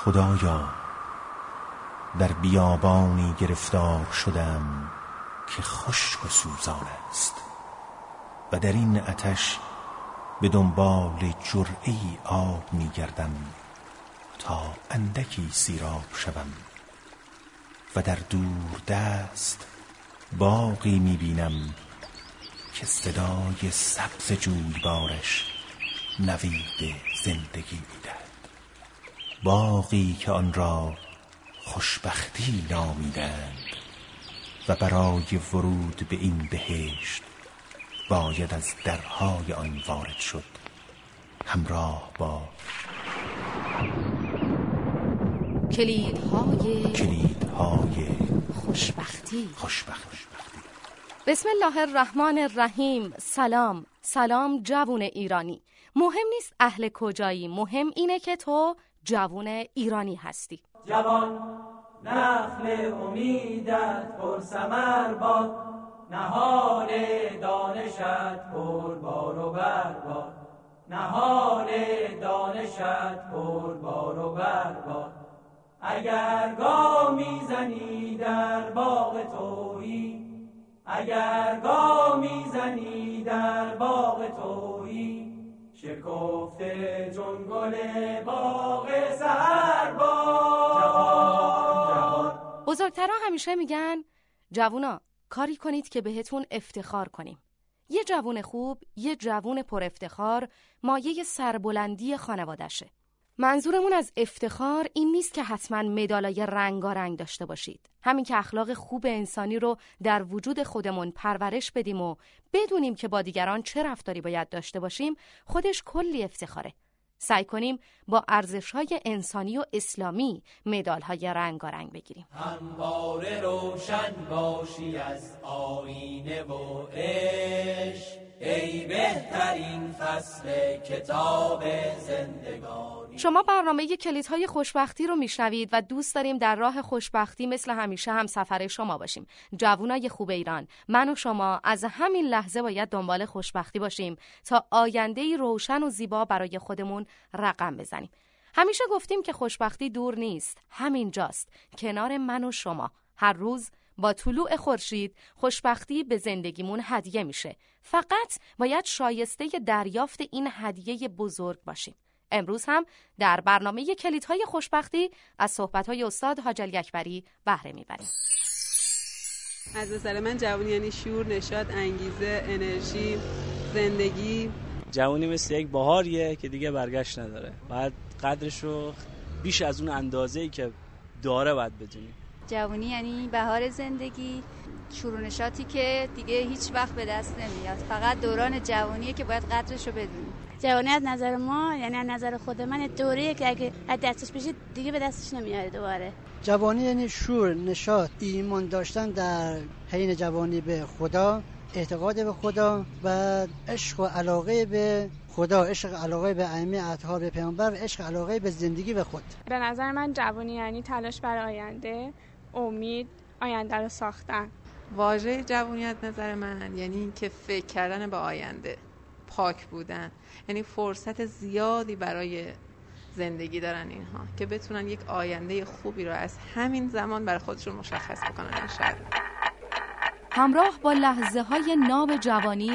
خدایا در بیابانی گرفتار شدم که خشک و سوزان است و در این آتش به دنبال جرعه‌ای آب می‌گردم تا اندکی سیراب شوم و در دور دست باغی می‌بینم که صدای سبز جویبارش نوید زندگی می‌دهد. باغی که آن را خوشبختی نامیدند و برای ورود به این بهشت باید از درهای آن وارد شد همراه با کلیدهای خوشبختی. بسم الله الرحمن الرحیم. سلام جوون ایرانی. مهم نیست اهل کجایی، مهم اینه که تو جوون ایرانی هستی. جوان نخل امیدت پر ثمر باد، نهال دانشت پر بار و برباد، نهال دانشت پر بار و برباد. اگر گام میزنی در باغ تویی، اگر گام میزنی در باغ تویی، شکفته چون گل باغ سحرباد. جوان بزرگترها همیشه میگن جوونا کاری کنید که بهتون افتخار کنیم. یه جوون خوب، یه جوون پر افتخار مایه سربلندی خانوادشه. منظورمون از افتخار این نیست که حتما مدالای رنگارنگ داشته باشید. همین که اخلاق خوب انسانی رو در وجود خودمون پرورش بدیم و بدونیم که با دیگران چه رفتاری باید داشته باشیم، خودش کلی افتخاره. سعی کنیم با ارزش‌های انسانی و اسلامی مدال‌های رنگارنگ بگیریم. همواره روشن باشی از آینه و عشق، ای بهترین فصل کتاب زندگانی. شما برنامه کلیدهای خوشبختی رو میشنوید و دوست داریم در راه خوشبختی مثل همیشه هم سفر شما باشیم. جوونای خوب ایران، من و شما از همین لحظه باید دنبال خوشبختی باشیم تا آینده‌ای روشن و زیبا برای خودمون رقم بزنیم. همیشه گفتیم که خوشبختی دور نیست، همین جاست، کنار من و شما. هر روز با طلوع خورشید خوشبختی به زندگیمون هدیه میشه. فقط باید شایسته دریافت این هدیه بزرگ باشیم. امروز هم در برنامه کلیدهای خوشبختی از صحبت‌های استاد حاج علی اکبری بهره میبریم. از نظر من جوانی یعنی شور، نشاط، انگیزه، انرژی، زندگی. جوانی مثل یک بهاریه که دیگه برگشت نداره. باید قدرش رو بیش از اون اندازه‌ای که داره باید بدونیم. جوانی یعنی بهار زندگی، شور و نشاطی که دیگه هیچ وقت به دست نمیاد. فقط دوران جوانیه که باید قدرش رو بدونیم. جوانی از نظر ما، یعنی از نظر خود من، دوره‌ایه که اگه از دستش بشه دیگه به دستش نمیاره دوباره. جوانی یعنی شور، نشاط، ایمان داشتن در حین جوانی به خدا، اعتقاد به خدا و عشق و علاقه به خدا، عشق علاقه به ائمه اطهار به پیامبر و عشق علاقه به زندگی و خود. به نظر من جوانی یعنی تلاش برای آینده، امید، آینده رو ساختن. واژه جوانی از نظر من یعنی این که فکر کردن به آینده، پاک بودن، یعنی فرصت زیادی برای زندگی دارن اینها که بتونن یک آینده خوبی رو از همین زمان برای خودشون مشخص بکنن. انشالله همراه با لحظه‌های ناب جوانی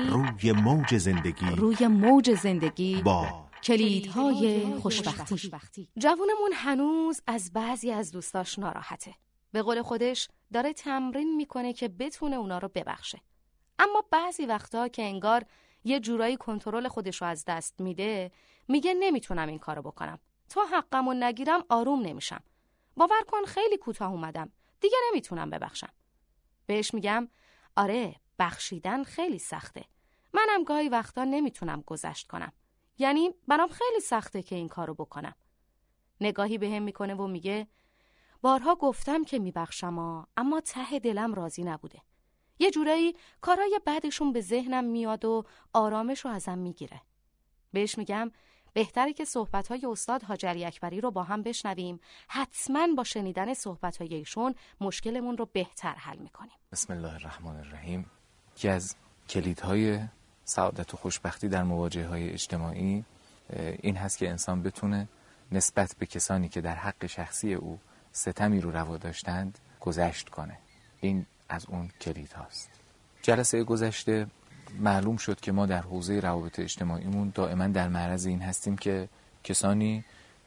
روی موج زندگی با کلیدهای خوشبختی. جوونمون هنوز از بعضی از دوستاش ناراحته. به قول خودش داره تمرین میکنه که بتونه اونا رو ببخشه. اما بعضی وقتا که انگار یه جورایی کنترل خودش رو از دست میده، میگه نمیتونم این کارو بکنم. تا حقمو نگیرم آروم نمیشم. باور کن خیلی کوتاه اومدم. دیگه نمیتونم ببخشم. بهش میگم آره، بخشیدن خیلی سخته. منم گاهی وقتا نمیتونم گذشت کنم. یعنی برام خیلی سخته که این کارو بکنم. نگاهی بهم میکنه و میگه بارها گفتم که میبخشم اما ته دلم راضی نبوده. یه جورایی کارای بعدشون به ذهنم میاد و آرامش رو ازم میگیره. بهش میگم بهتره که صحبت‌های استاد حاج علی اکبری رو با هم بشنویم. حتما با شنیدن صحبت‌های ایشون مشکلمون رو بهتر حل میکنیم. بسم الله الرحمن الرحیم. یکی از کلیدهای سعادت و خوشبختی در مواجهه‌های اجتماعی این هست که انسان بتونه نسبت به کسانی که در حق شخصی او ستمی رو روا داشتند گذشت کنه. این از اون کلید هاست. جلسه گذشته معلوم شد که ما در حوزه روابط اجتماعیمون دائما در معرض این هستیم که کسانی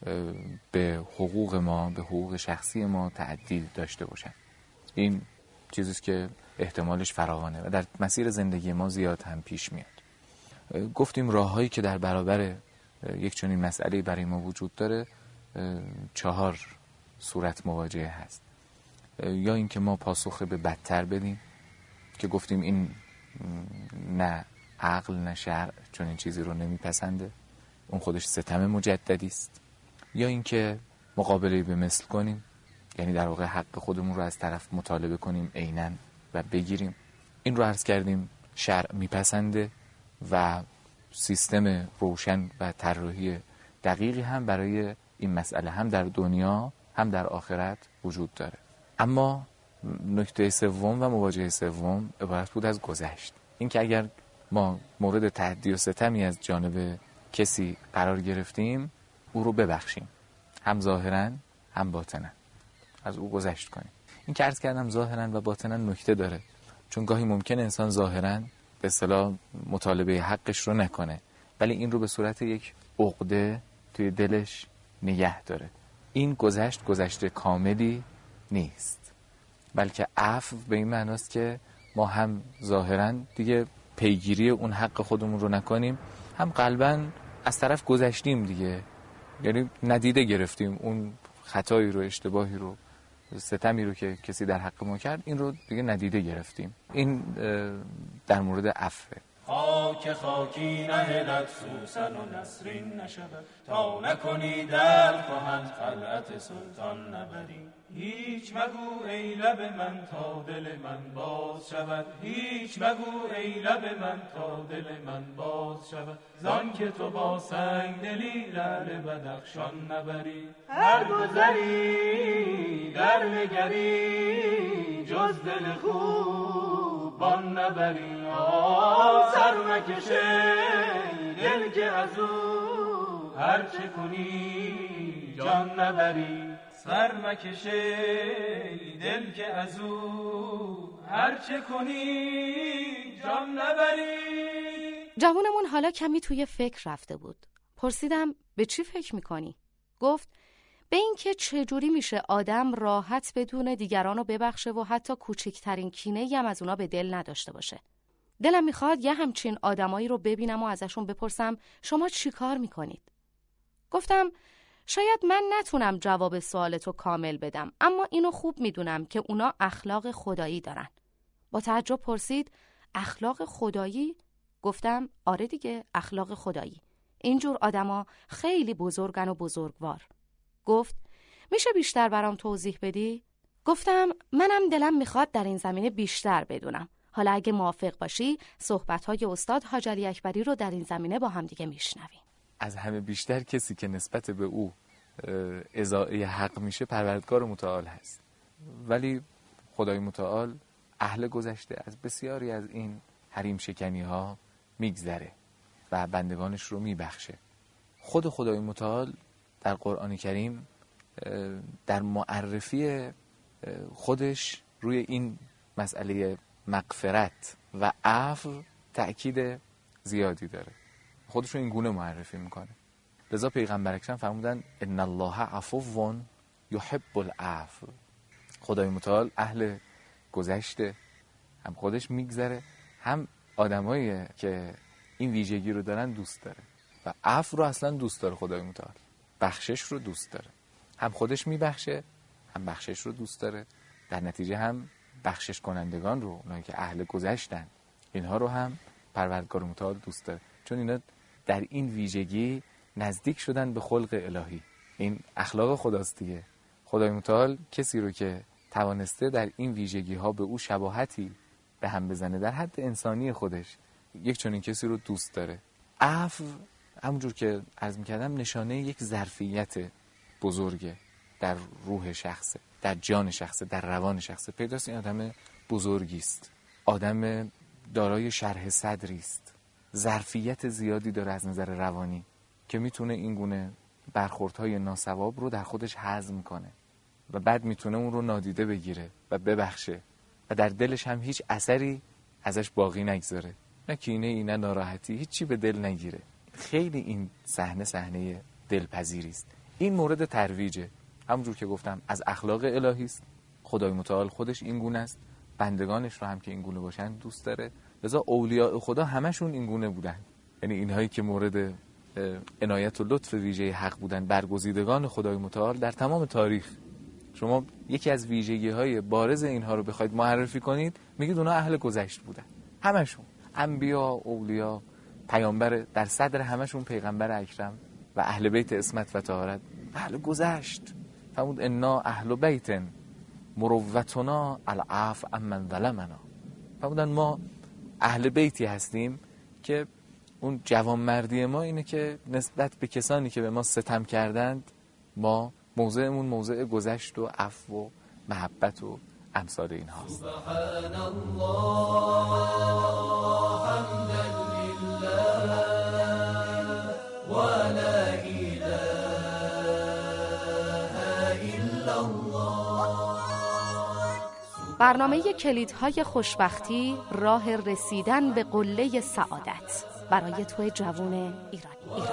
به حقوق ما، به حقوق شخصی ما تعدی داشته باشن. این چیزیست که احتمالش فراوانه و در مسیر زندگی ما زیاد هم پیش میاد. گفتیم راههایی که در برابر یک چنین مسئله برای ما وجود داره 4 صورت مواجهه هست. یا اینکه ما پاسخ به بدتر بدیم که گفتیم این نه عقل نه شرع چون این چیزی رو نمیپسنده، اون خودش ستم مجددی است. یا اینکه مقابله به مثل کنیم، یعنی در واقع حق خودمون رو از طرف مطالبه کنیم عیناً و بگیریم. این رو عرض کردیم شرع میپسنده و سیستم روشن و طراحی دقیقی هم برای این مسئله هم در دنیا هم در آخرت وجود داره. اما نکته سوم و مواجهه سوم عبارت بود از گذشت. این که اگر ما مورد تعدی و ستمی از جانب کسی قرار گرفتیم او رو ببخشیم، هم ظاهراً هم باطناً از او گذشت کنیم. این که عرض کردم ظاهراً و باطناً نکته داره، چون گاهی ممکن انسان ظاهراً به اصطلاح مطالبه حقش رو نکنه ولی این رو به صورت یک عقده توی دلش نگه داره. این گذشت کاملی نیست، بلکه عفو به این معناست که ما هم ظاهراً دیگه پیگیری اون حق خودمون رو نکنیم، هم قلباً از طرف گذشتیم دیگه، یعنی ندیده گرفتیم اون خطایی رو، اشتباهی رو، ستمی رو که کسی در حق ما کرد، این رو دیگه ندیده گرفتیم. این در مورد عفو. خاک خاکی نهلت سوسن و نسرین نشود، تا نکنی دل خواهند خلعت سلطان نبری. هیچ مگو ای لب من تا دل من باز شود، هیچ مگو ای لب من تا دل من باز شود. زان که تو با سنگ دلی لعل بدخشان نبری. هر گذری در نگری جز دل خوب بان نبری. سر مکشه دل که از او هر چه کنی جان نبری. سر مکشه دل که از او هر چه کنی جان نبری. جوونمون حالا کمی توی فکر رفته بود. پرسیدم به چی فکر میکنی؟ گفت به این که چجوری میشه آدم راحت بدون دیگران رو ببخشه و حتی کوچکترین کینه‌ای هم از اونا به دل نداشته باشه. دلم میخواد یه همچین آدمایی رو ببینم و ازشون بپرسم شما چی کار میکنید؟ گفتم شاید من نتونم جواب سوالتو کامل بدم، اما اینو خوب میدونم که اونا اخلاق خدایی دارن. با تعجب پرسید اخلاق خدایی؟ گفتم آره دیگه، اخلاق خدایی. اینجور آدما خیلی بزرگن و بزرگوار. گفت میشه بیشتر برام توضیح بدی؟ گفتم منم دلم میخواد در این زمینه بیشتر بدونم. حالا اگه موافق باشی صحبت‌های استاد حاج علی اکبری رو در این زمینه با هم دیگه میشنویم. از همه بیشتر کسی که نسبت به او اضاعه حق میشه پروردگار متعال هست، ولی خدای متعال اهل گذشته از بسیاری از این حریم شکنی ها میگذره و بندگانش رو میبخشه. خود خدای متعال در قرآن کریم در معرفی خودش روی این مسئله مغفرت و عفو تأکید زیادی داره. خودش رو این گونه معرفی میکنه. لذا پیغمبر اکرم فرمودن ان الله عفو یحب العفو. خدای متعال اهل گذشته، هم خودش میگذره، هم آدمایی که این ویژگی رو دارن دوست داره و عفو رو اصلا دوست داره. خدای متعال بخشش رو دوست داره، هم خودش میبخشه هم بخشش رو دوست داره. در نتیجه هم بخشش کنندگان رو، اونایی که اهل گذشتن، اینها رو هم پروردگار متعال دوست داره، چون اینا در این ویژگی نزدیک شدن به خلق الهی. این اخلاق خداست دیگه. خدای متعال کسی رو که توانسته در این ویژگی ها به او شباهتی به هم بزنه در حد انسانی خودش، یک چنین کسی رو دوست داره. عفو همونجور که عرض می‌کردم نشانه یک ظرفیت بزرگه در روح شخصه، در جان شخصه، در روان شخصه. پیداست این آدم بزرگی است، آدم دارای شرح صدری است، ظرفیت زیادی داره از نظر روانی که میتونه این گونه برخوردهای ناسواب رو در خودش هضم کنه و بعد میتونه اون رو نادیده بگیره و ببخشه و در دلش هم هیچ اثری ازش باقی نگذاره، نه کینه نه ناراحتی، هیچی به دل نگیره. خیلی این صحنه دلپذیری است. این مورد ترویجه، همونجور که گفتم از اخلاق الهی است. خدای متعال خودش این گونه است، بندگانش رو هم که این گونه باشن دوست داره. لذا اولیاء خدا همشون این گونه بودن، یعنی اینهایی که مورد عنایت و لطف ویژه حق بودن، برگزیدگان خدای متعال در تمام تاریخ. شما یکی از ویژگی‌های بارز اینها رو بخواید معرفی کنید، میگید اونا اهل گذشت بودن. همشون، انبیا، اولیا، پیامبر، در صدر همشون پیغمبر اکرم و اهل بیت عصمت و طهارت، اهل گذشت. فرمود انا اهل بیت مروتنا العفو عمن ظلمنا. فرمودن ما اهل بیتی هستیم که اون جوانمردی ما اینه که نسبت به کسانی که به ما ستم کردند، ما موضعمون موضع گذشت و عفو و محبت و امثال این هاست. سبحان الله حمدا لله و لا اله الا الله. برنامه کلیدهای خوشبختی، راه رسیدن به قله سعادت برای تو جوان ایرانی.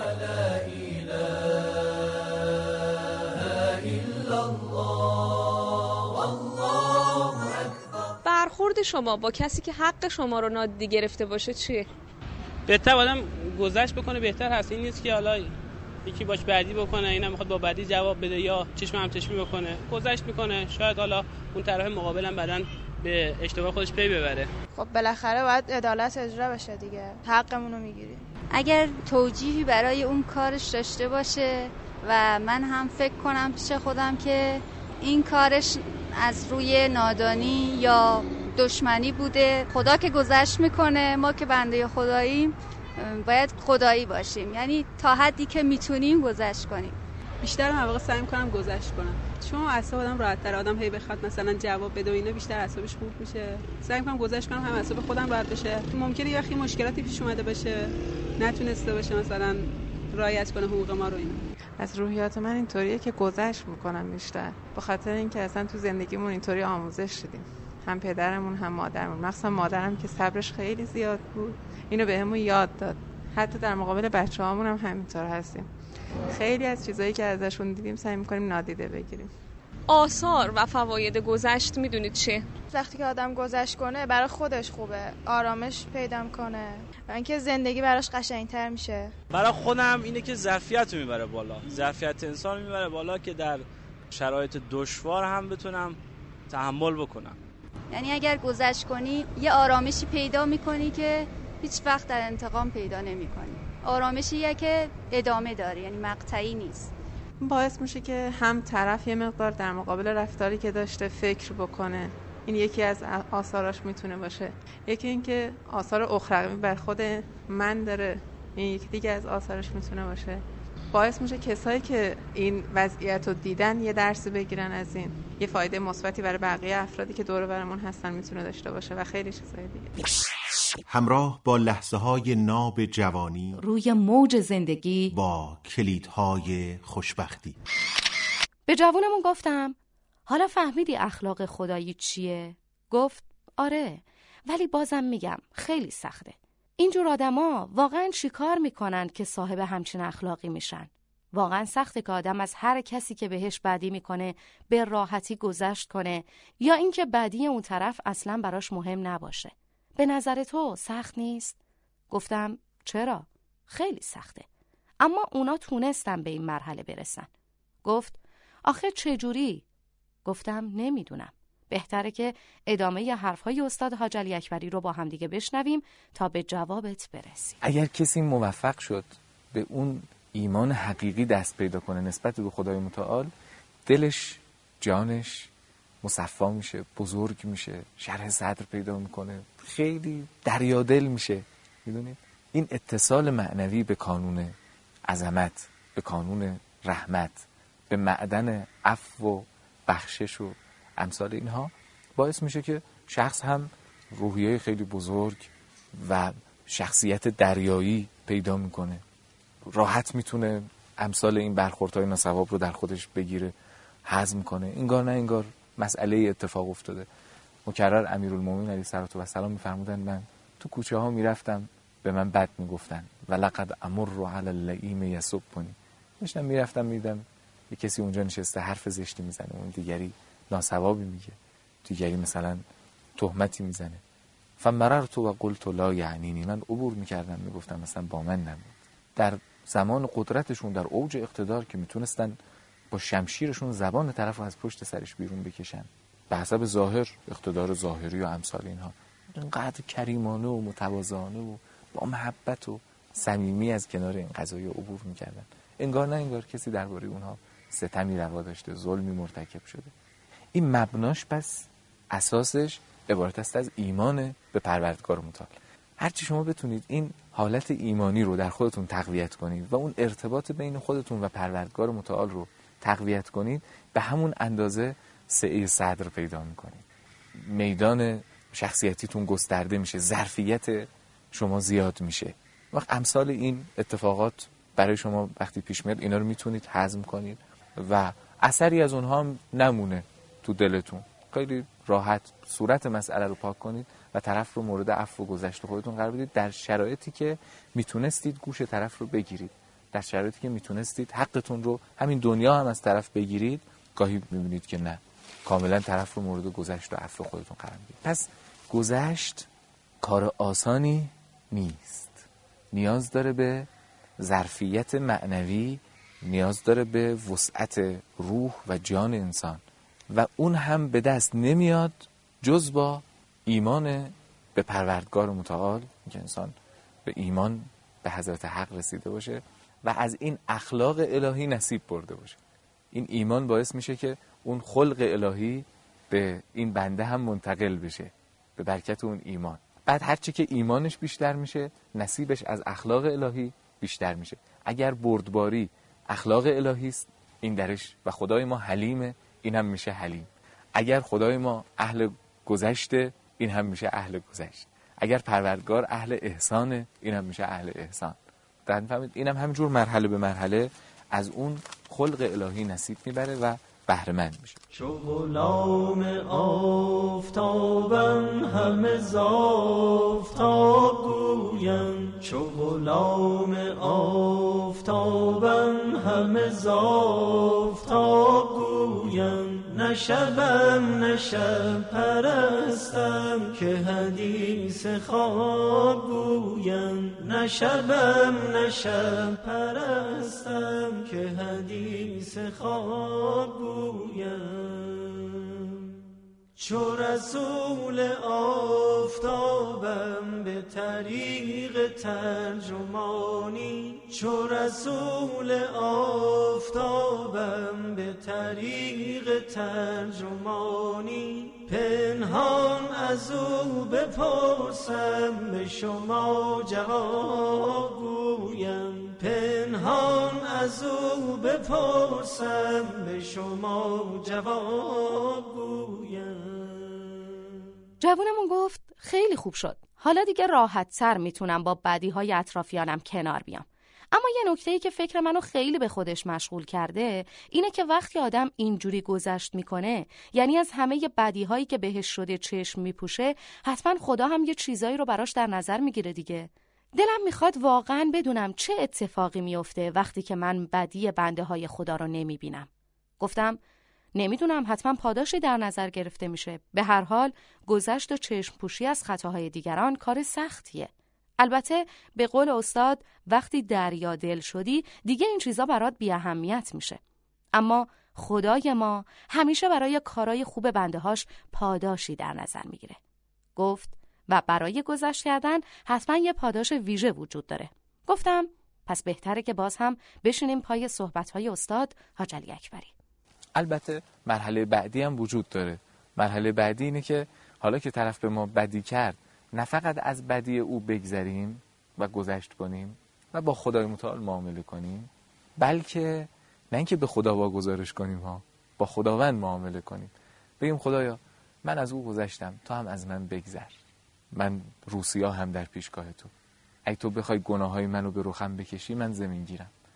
برخورد شما با کسی که حق شما رو نادیده گرفته باشه چیه؟ بهتر آدم گذشت بکنه بهتر هست. این نیست که حالا یکی باش بعدی بکنه، اینم میخواد با بعدی جواب بده یا چشم هم چشمی بکنه. گذشت میکنه، شاید حالا اون طرف مقابل هم بعدن به اشتباه خودش پی ببره. خب بالاخره باید عدالت اجرا بشه دیگه، حقمون رو میگیریم. اگر توجیهی برای اون کارش داشته باشه و من هم فکر کنم پیش خودم که این کارش از روی نادانی یا دشمنی بوده، خدا که گذشت میکنه، ما که بنده خداییم باید خدایی باشیم، یعنی تا حدی که میتونیم گذشت کنیم. بیشتر مواقع سعی میکنم گذشت کنم، چون اعصاب آدم راحت تر، آدم هی بخواد مثلا جواب بده و اینا بیشتر اعصابش خورد میشه. سعی میکنم گذشت کنم، هم اعصاب خودم راحت بشه. ممکنه یه خیلی مشکلاتی پیش اومده باشه، نتونسته باشه مثلا رعایت کنه حقوق ما رو. اینا از روحیات من اینطوریه که گذشت میکنم بیشتر، به خاطر اینکه اصلا تو زندگیمون اینطوری آموزش شدیم، هم پدرمون هم مادرمون، مخصوصا مادرم که صبرش خیلی زیاد بود، اینو بهمون یاد داد. حتی در مقابل بچه‌هامون هم همینطور هستیم. خیلی از چیزایی که ازشون دیدیم سعی می‌کنیم نادیده بگیریم. آثار و فواید گذشت میدونید چیه؟ وقتی که آدم گذشت کنه برای خودش خوبه، آرامش پیدا کنه و اینکه زندگی براش قشنگ‌تر میشه. برای خودم اینه که ظرفیت رو میبره بالا، ظرفیت انسان رو میبره بالا که در شرایط دشوار هم بتونم تحمل بکنم. یعنی اگر گذشت کنی یه آرامشی پیدا میکنی که هیچ وقت در انتقام پیدا نمیکنی. آرامشیه که ادامه داره، یعنی مقطعی نیست. باعث میشه که هم طرف یه مقدار در مقابل رفتاری که داشته فکر بکنه. این یکی از آثاراش میتونه باشه. یکی این که آثار اخروی بر خود من داره، این یکی دیگه از آثارش میتونه باشه. باعث میشه کسایی که این وضعیت رو دیدن یه درسی بگیرن از این. یه فایده مثبتی برای بقیه افرادی که دور برمون هستن میتونه داشته باشه و خیلی چیزای دیگه. همراه با لحظه‌های ناب جوانی، روی موج زندگی، با کلیدهای خوشبختی. به جوونمون گفتم حالا فهمیدی اخلاق خدایی چیه؟ گفت آره، ولی بازم میگم خیلی سخته. اینجور آدما واقعا چیکار میکنن که صاحب همچین اخلاقی میشن؟ واقعا سخته که آدم از هر کسی که بهش بدی میکنه به راحتی گذشت کنه، یا اینکه بدی اون طرف اصلا براش مهم نباشه. به نظر تو سخت نیست؟ گفتم چرا؟ خیلی سخته. اما اونا تونستن به این مرحله برسن. گفت آخه چجوری؟ گفتم نمیدونم. بهتره که ادامه حرفهای استاد حاج علی اکبری رو با هم دیگه بشنویم تا به جوابت برسیم. اگر کسی موفق شد به اون ایمان حقیقی دست پیدا کنه نسبت به خدای متعال، دلش، جانش مصفا میشه، بزرگ میشه، شرح صدر پیدا میکنه، خیلی دریادل میشه. میدونید این اتصال معنوی به کانون عظمت، به کانون رحمت، به معدن عفو و بخشش و امثال اینها باعث میشه که شخص هم روحیه خیلی بزرگ و شخصیت دریایی پیدا میکنه. راحت میتونه امثال این برخوردهای ناصواب رو در خودش بگیره، هضم کنه. انگار نه انگار مسئله اتفاق افتاده. مکرر امیرالمومنین علیه السلام می‌فرمودن من تو کوچه ها میرفتم به من بد میگفتن و لقد امر علی اللئیم یسبنی. داشتم میرفتم میدیدم یه کسی اونجا نشسته حرف زشتی میزنه، اون دیگری ناصوابی میگه، دیگری مثلا تهمتی میزنه. فمررت و قلت لا یعنینی، من عبور میکردم میگفتم مثلا با من نمید. در زمان قدرتشون، در اوج اقتدار که میتونستن با شمشیرشون زبان طرف رو از پشت سرش بیرون بکشن به حسب ظاهر، اقتدار ظاهری و امثال اینها، اینقدر کریمانه و متواضعانه و با محبت و صمیمی از کنار این قضایا عبور میکردن. انگار نه انگار کسی درباره اونها ستمی روا داشته، ظلمی مرتکب شده. این مبناش پس اساسش عبارت است از ایمان به پروردگار متعال. هرچی شما بتونید این حالت ایمانی رو در خودتون تقویت کنید و اون ارتباط بین خودتون و پروردگار متعال رو تقویت کنید، به همون اندازه سعه صدر پیدا میکنید. میدان شخصیتیتون گسترده میشه، ظرفیت شما زیاد میشه. وقت امثال این اتفاقات برای شما وقتی پیش میاد، اینا رو میتونید هضم کنید و اثری از اونها هم نمونه تو دلتون. خیلی راحت صورت مسئله رو پاک کنید و طرف رو مورد عفو و گذشت خودتون قرار بدید، در شرایطی که میتونستید گوش طرف رو بگیرید، در شرایطی که میتونستید حقتون رو همین دنیا هم از طرف بگیرید. گاهی میبینید که نه، کاملا طرف رو مورد گذشت و عفو خودتون قرار بدید. پس گذشت کار آسانی نیست، نیاز داره به ظرفیت معنوی، نیاز داره به وسعت روح و جان انسان و اون هم به دست نمیاد جز با ایمان به پروردگار متعال، که انسان به ایمان به حضرت حق رسیده باشه و از این اخلاق الهی نصیب برده باشه. این ایمان باعث میشه که اون خلق الهی به این بنده هم منتقل بشه به برکت اون ایمان. بعد هرچی که ایمانش بیشتر میشه، نصیبش از اخلاق الهی بیشتر میشه. اگر بردباری اخلاق الهی است، این درش و خدای ما حلیمه، این هم میشه حلیم. اگر خدای ما اهل گذشته، این هم میشه اهل گذشت. اگر پروردگار اهل احسانه، این هم میشه اهل احسان. در فهمید این هم همینجور مرحله به مرحله از اون خلق الهی نصیب میبره و بهره مند میشه. چو غلام آفتابم همه ز آفتاب گویم، چو غلام آفتابم همه ز آفتاب گویم، نه شبم نه شب پرستم که حدیث خواب گویم، نه شبم نه شب پرستم که حدیث خواب گویم. چو رسول آفتابم به طریق ترجمانی، چو رسول آفتابم به طریق ترجمانی، پنهان از او بپرسم به شما جواب گویم، پنهان از او بپرسم به شما جواب گویم. جوونمون گفت خیلی خوب شد، حالا دیگه راحت تر میتونم با بدیهای اطرافیانم کنار بیام. اما یه نکته‌ای که فکر منو خیلی به خودش مشغول کرده اینه که وقتی آدم اینجوری گذشت میکنه، یعنی از همه بدیهایی که بهش شده چشم میپوشه، حتما خدا هم یه چیزایی رو براش در نظر میگیره دیگه. دلم میخواد واقعا بدونم چه اتفاقی میفته وقتی که من بدی بنده های خدا رو نمیبینم. گفتم نمیدونم، حتما پاداشی در نظر گرفته میشه. به هر حال گذشت و چشم پوشی از خطاهای دیگران کار سختیه. البته به قول استاد وقتی دریا دل شدی دیگه این چیزا برات بی اهمیت میشه. اما خدای ما همیشه برای کارای خوب بنده‌هاش پاداشی در نظر میگیره. گفت و برای گذشت کردن حتما یه پاداش ویژه وجود داره. گفتم پس بهتره که باز هم بشینیم پای صحبت‌های استاد حاج علی اکبری. البته مرحله بعدی هم وجود داره. مرحله بعدی اینه که حالا که طرف به ما بدی کرد، نه فقط از بدی او بگذریم و گذشت کنیم و با خدای متعال معامله کنیم، بلکه نه اینکه به خدا واگذارش کنیم با خداوند معامله کنیم. بگیم خدایا من از او گذشتم، تو هم از من بگذر. من روسیا هم در پیشگاه تو. اگه تو بخوای گناههای منو به رخم بکشی، من زمین گیرم.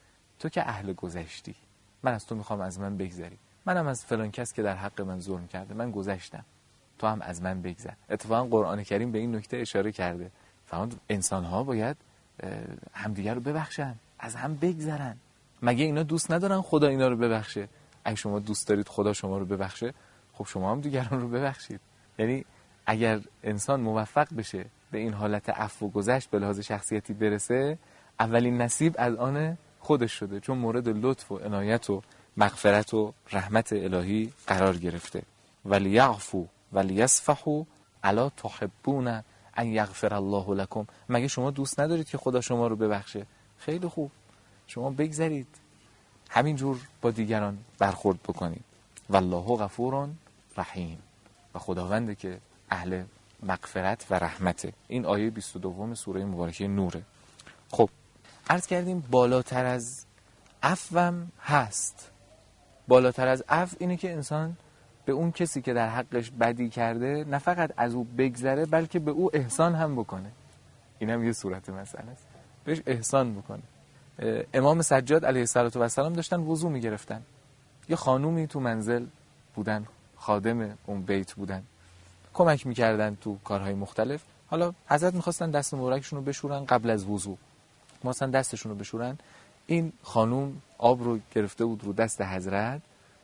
تو که اهل گذشتی، من از تو میخوام از من بگذری، منم از فلان کس که در حق من ظلم کرده من گذشتم، تو هم از من بگذر. اتفاقا قرآن کریم به این نکته اشاره کرده، فقط انسان‌ها باید همدیگر رو ببخشن، از هم بگذرن. مگه اینا دوست ندارن خدا اینا رو ببخشه؟ اگه شما دوست دارید خدا شما رو ببخشه، خب شما هم دیگران رو ببخشید. یعنی اگر انسان موفق بشه به این حالت عفو و گذشت به لحاظ شخصیتی برسه، اولین نصیب از آن خودش شده، چون مورد لطف و عنایت و مغفرت و رحمت الهی قرار گرفته. ولیعفو ولیصفحوا الا تحبون ان یغفر الله لكم. مگه شما دوست ندارید که خدا شما رو ببخشه؟ خیلی خوب، شما بگذرید همینجور با دیگران برخورد بکنید. والله غفور رحیم، و خداونده که اهل مغفرت و رحمته. این آیه 22 سوره مبارکه نوره. خب عرض کردیم بالاتر از عفوم هست. بالاتر از عفو اینه که انسان به اون کسی که در حقش بدی کرده نه فقط از او بگذره، بلکه به او احسان هم بکنه. این هم یه صورت مسئله است، بهش احسان بکنه. امام سجاد علیه السلام داشتن وضو میگرفتن، یه خانومی تو منزل بودن، خادم اون بیت بودن، کمک میکردن تو کارهای مختلف. حالا حضرت میخواستن دست مبارکشون رو بشورن قبل از وضو، مثلا دستشون رو بشورن. این خانوم آب رو گرفته بود رو دست حضرت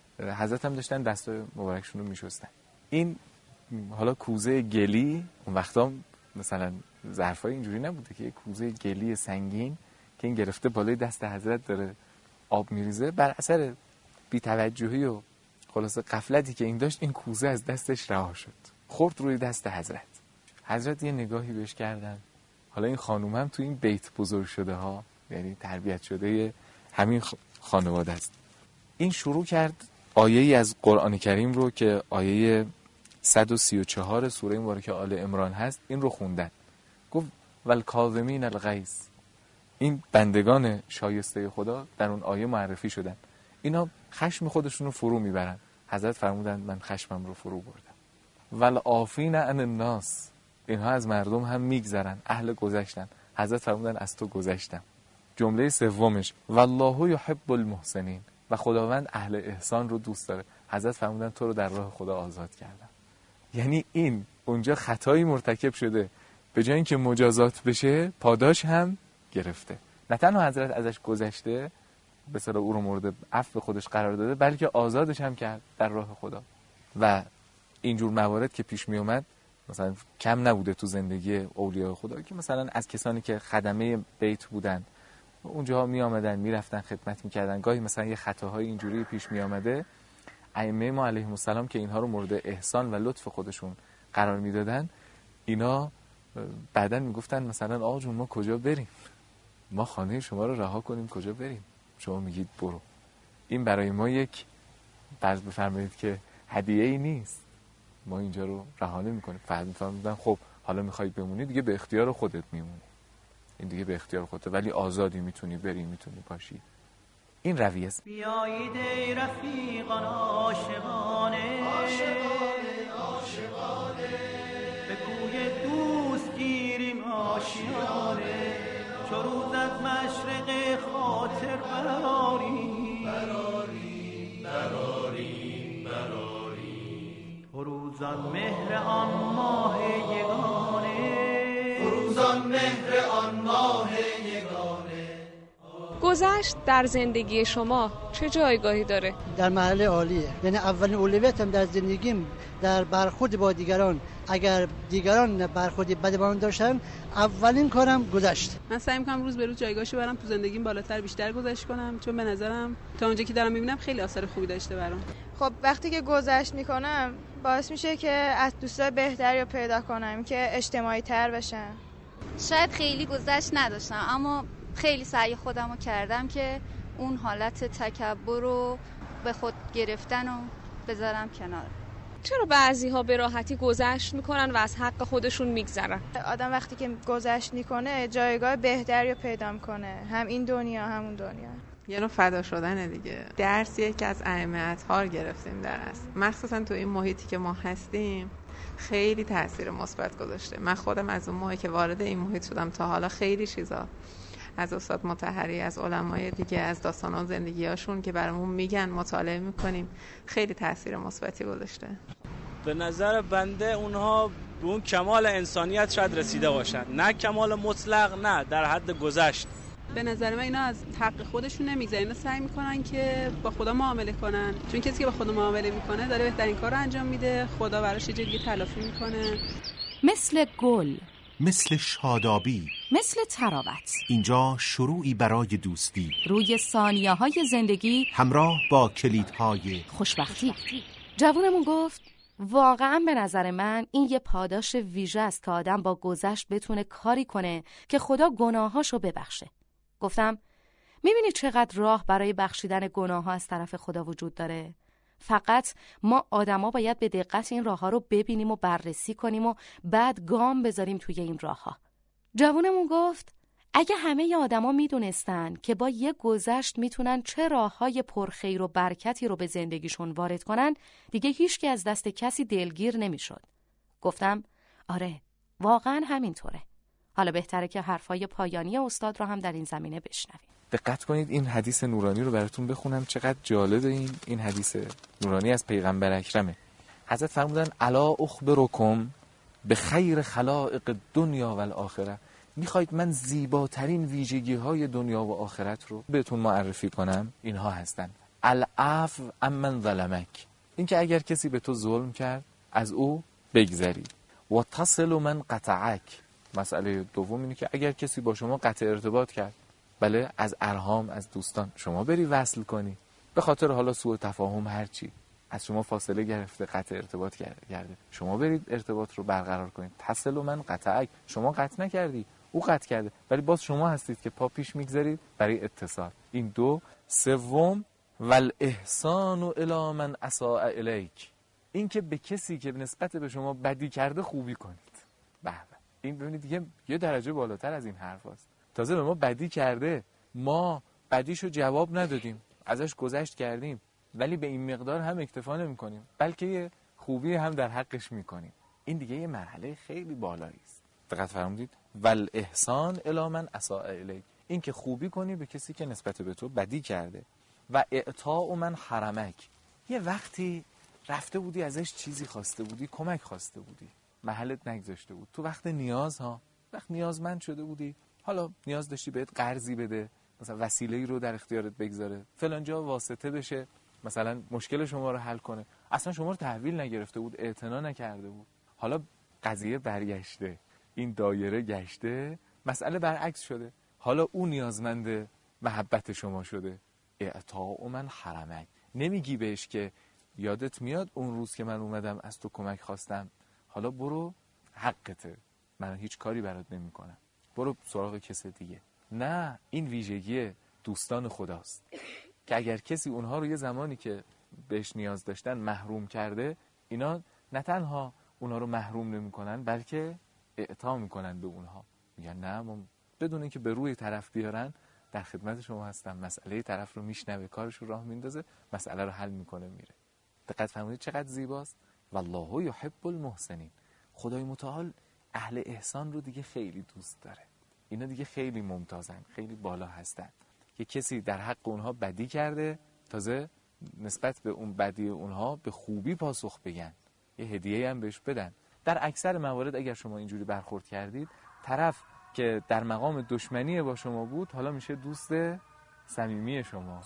هم داشتن دست مبارکشون رو میشستن. این حالا کوزه گلی، اون وقتا مثلا ظرفای اینجوری نبوده که یه کوزه گلی سنگین که این گرفته بالای دست حضرت داره آب میریزه، بر اثر بی‌توجهی و خلاصه غفلتی که این داشت، این کوزه از دستش رها شد، خورد روی دست حضرت. حضرت یه نگاهی بهش کردن. حالا این خانوم هم تو این بیت بزرگ شده ها، یعنی تربیت شده همین خانواده است. این شروع کرد آیه‌ای از قرآن کریم رو که آیه 134 سوره مبارکه آل عمران هست، این رو خوندن. گفت والکاظمین الغیظ. این بندگان شایسته خدا در اون آیه معرفی شدن. اینا خشم خودشون رو فرو میبرن. حضرت فرمودن من خشمم رو فرو بردم. والعافین عن الناس. اینها از مردم هم میگذرن، اهل گذشتن. حضرت فرمودن از تو گذشتم. جمله سومش والله یحب المحسنین، و خداوند اهل احسان رو دوست داره. حضرت فرمودن تو رو در راه خدا آزاد کردم. یعنی این اونجا خطایی مرتکب شده، به جای اینکه مجازات بشه پاداش هم گرفته. نه تنها حضرت ازش گذشته، به اصطلاح او رو مورد عفو خودش قرار داده، بلکه آزادش هم کرد در راه خدا. و اینجور موارد که پیش می اومد مثلا کم نبوده تو زندگی اولیاء خدا، که مثلا از کسانی که خدمه بیت بودن اونجا می آمدن، می رفتن خدمت می کردن. گاهی مثلا یه خطاهای اینجوری پیش می آمده، ائمه ما علیهم السلام که اینها رو مورد احسان و لطف خودشون قرار می دادن، اینا بعدن می گفتن مثلا آقا جون ما کجا بریم؟ ما خانه شما رو رها کنیم کجا بریم؟ شما میگید برو. این برای ما یک فرض بفرمایید که هدیه‌ای نیست، ما اینجا رو رها نمی‌کنیم. فرض می‌فرمایید خب حالا می‌خوای بمونی، دیگه به اختیار خودت میمونی، این دیگه به اختیار خودت، ولی آزادی، میتونی بری، میتونی باشی. این رویه است. بیایید ای رفیقان عاشقانه، به کوی دوست گیریم آشیانه، چو روز از مشرق خاطر براریم، فروزان مهر آن ماه یگانه، فروزان مهر آن ماه یگانه. گذشت در زندگی شما چه جایگاهی داره؟ در محل عالیه. یعنی اولین اولویتم در زندگیم در برخورد با دیگران، اگر دیگران برخوردی بد با من داشتن، اولین کارم گذشت. من سعی می‌کنم روز به روز جایگاهشو برم تو زندگیم بالاتر، بیشتر گذشت کنم، چون به نظرم تا اونجا که دارم می‌بینم خیلی اثر خوبی داشته برام. خب وقتی که گذشت میکنم باعث میشه که از دوستای بهتری رو پیدا کنم که اجتماعی تر بشن. شاید خیلی گذشت نداشتم، اما خیلی سعی خودم رو کردم که اون حالت تکبر رو به خود گرفتن رو بذارم کنار. چرا بعضی‌ها به راحتی گذشت میکنن و از حق خودشون میگذرن؟ آدم وقتی که گذشت میکنه جایگاه بهتری رو پیدا میکنه، هم این دنیا همون دنیا. یه نوع فدا شدنه دیگه. درسیه که از ائمه اطهار گرفتیم در اصل، مخصوصا تو این محیطی که ما هستیم خیلی تاثیر مثبت گذاشته. من خودم از اون موقعی که وارد این محیط شدم تا حالا خیلی چیزا از استاد مطهری، از علمای دیگه، از داستان‌ها و زندگی‌هاشون که برامون میگن، مطالعه میکنیم، خیلی تاثیر مثبتی گذاشته. به نظر بنده اونها به اون کمال انسانیت شاید رسیده باشن، نه کمال مطلق، نه در حد گذشت. به نظر من اینا از حق خودشون نمیگذارن، اینا سعی میکنن که با خدا معامله کنن، چون کسی که با خدا معامله میکنه داره بهترین کار رو انجام میده، خدا براش یه جای دیگه تلافی میکنه. مثل گل، مثل شادابی، مثل تراوت. اینجا شروعی برای دوستی روی ثانیه‌های زندگی همراه با کلیدهای خوشبختی. جوونمون گفت واقعا به نظر من این یه پاداش ویژه است که آدم با گذشت بتونه کاری کنه که خدا گناهاشو ببخشه. گفتم میبینی چقدر راه برای بخشیدن گناه‌ها از طرف خدا وجود داره؟ فقط ما آدما باید به دقت این راه‌ها رو ببینیم و بررسی کنیم و بعد گام بذاریم توی این راه‌ها. جوونمون گفت اگه همه آدما میدونستن که با یه گذشت میتونن چه راه‌های پرخیر و برکتی رو به زندگیشون وارد کنن، دیگه هیچکی از دست کسی دلگیر نمیشد. گفتم آره، واقعا همینطوره. حالا بهتره که حرفای پایانی استاد رو هم در این زمینه بشنویم. دقت کنید این حدیث نورانی رو براتون بخونم، چقدر جالب این حدیث نورانی از پیغمبر اکرمه. حضرت فرمودن الا اخبرکم به خیر خلائق دنیا و الاخره. میخواید من زیباترین ویژگی‌های دنیا و آخرت رو بهتون معرفی کنم؟ اینها هستن: العفو عمن ظلمک، این که اگر کسی به تو ظلم کرد از او بگذری. و تصل من قطعک، مسئله دوم اینه که اگر کسی با شما قطع ارتباط کرد، بله، از ارحام، از دوستان، شما بری وصل کنی، به خاطر حالا سوء تفاهم هرچی از شما فاصله گرفته، قطع ارتباط کرده، شما برید ارتباط رو برقرار کنید. تصل من قطعک، شما قطع نکردی، او قطع کرده، ولی باز شما هستید که پا پیش میگذارید برای اتصال. این دو. سوم والاحسان الی من اساء الیک، این که به کسی که نسبت به شما بدی کرده خوبی کنید. به این ببینید دیگه یه درجه بالاتر از این حرف هست. تازه به ما بدی کرده، ما بدیشو جواب ندادیم، ازش گذشت کردیم، ولی به این مقدار هم اکتفا نمی کنیم، بلکه یه خوبی هم در حقش میکنیم. این دیگه یه مرحله خیلی بالایی است. دقت فرمودید؟ والاحسان الی من اساء الیک، این که خوبی کنی به کسی که نسبت به تو بدی کرده. و اعطاء من حرمک، یه وقتی رفته بودی ازش چیزی خواسته بودی، کمک خواسته بودی، محلت نگذاشته بود، تو وقت نیازها، وقت نیازمند شده بودی، حالا نیاز داشتی بهت قرضی بده، مثلا وسیله‌ای رو در اختیارت بگذاره، فلان جا واسطه بشه، مثلا مشکل شما رو حل کنه، اصلا شما رو تحویل نگرفته بود، اعتنا نکرده بود، حالا قضیه برگشته، این دایره گشته، مسئله برعکس شده، حالا اون نیازمند محبت شما شده. اعطاء من حرمک، نمیگی بهش که یادت میاد اون روز که من اومدم از تو کمک خواستم، حالا برو حقته، من هیچ کاری برات نمی کنم، برو سراغ کس دیگه. نه، این ویژگی دوستان خداست که اگر کسی اونها رو یه زمانی که بهش نیاز داشتن محروم کرده، اینا نه تنها اونها رو محروم نمی کنن، بلکه اعطا میکنن به اونها، میگن نه، ما بدون اینکه به روی طرف بیارن در خدمت شما هستم، مسئله طرف رو میشنوه، کارش رو راه میندازه، مسئله رو حل میکنه، میره. دقت فرمودید چقدر زیباست؟ والله یحب المحسنین، خدای متعال اهل احسان رو دیگه خیلی دوست داره. اینا دیگه خیلی ممتازن، خیلی بالا هستن که کسی در حق اونها بدی کرده، تازه نسبت به اون بدی اونها به خوبی پاسخ بگن، یه هدیه هم بهش بدن. در اکثر موارد اگر شما اینجوری برخورد کردید، طرف که در مقام دشمنی با شما بود حالا میشه دوست صمیمی شما.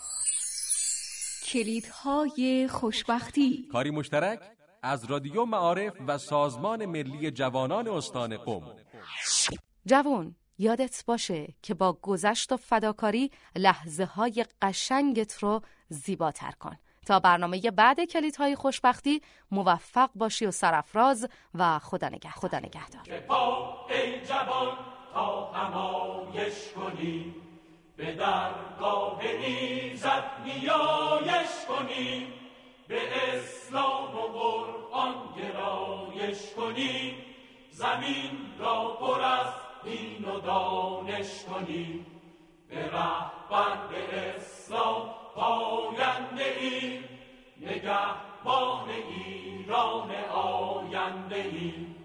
کلیدهای خوشبختی، کاری مشترک از رادیو معارف و سازمان ملی جوانان استان قم. جوان، یادت باشه که با گذشت و فداکاری لحظه های قشنگت رو زیباتر کن. تا برنامه بعد کلیدهای خوشبختی موفق باشی و سرافراز و خدا نگهدار. که پا ای جوان تا همایش کنی، به درگاه ایزد نیایش کنی، به اسلام و قرآن گرایش کنی، زمین را پر از دین و دانش کنی، به رهبر به اسلام پاینده ای، نگهبان ایران آینده ای.